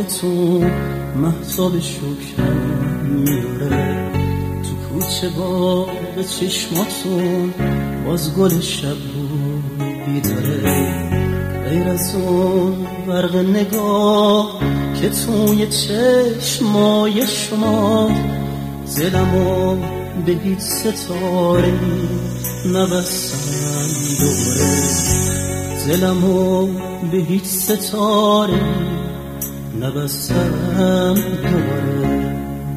باغتون مهتاب شکرم میاره، تو کوچه با به چشماتون باز گل شب بیداره. غیر از اون برق نگاه که توی چشمای شما، دلمو به هیچ ستاره نبستم دوباره، دلمو به هیچ ستاره نبستم دوباره.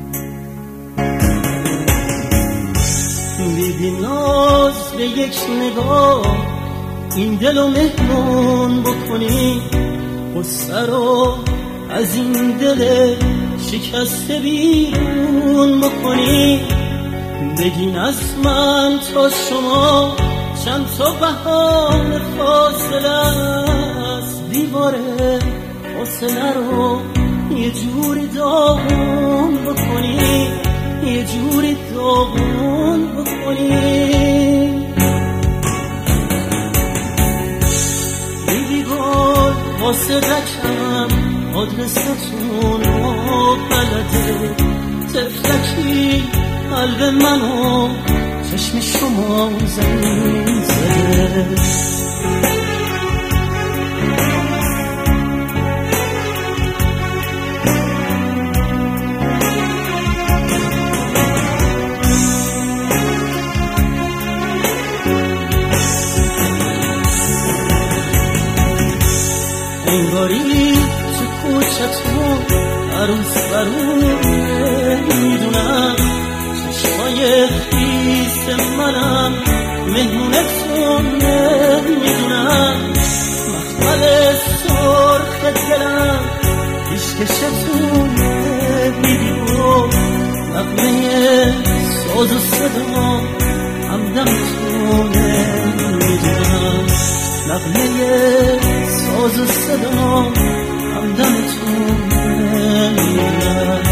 بی ناز به یک نگاه این دلو مهمون بکنی، غصه رو از این دل شکسته بیرون بکنی. بگین از من تا شما چند تا بهانه فاصله است، دیواره فاصله رو یه جوری داغون بکنی، یه جوری داغون بکنی. بیبی گل واسه رکم آدرستون رو بلده، تفلکی قلب منو چشم شما زمین زده. انگاری تو کوچتون عروس برونه، میدونم چشمای خیس منم مهمونتونه، میدونم مخمل سرخ دلم پیشکشتونه. بیبیو نغمه ساز و صدا همدمتونه، میدونم نغمه ساز و صدا همدمتونه، میدونم.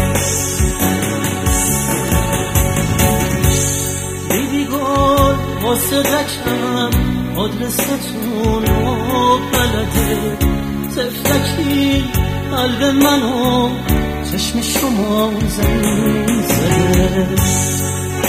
بیبی گل واسه رکم آدرستون رو بلده، تفلکی قلب منو چشم شما زمین زده.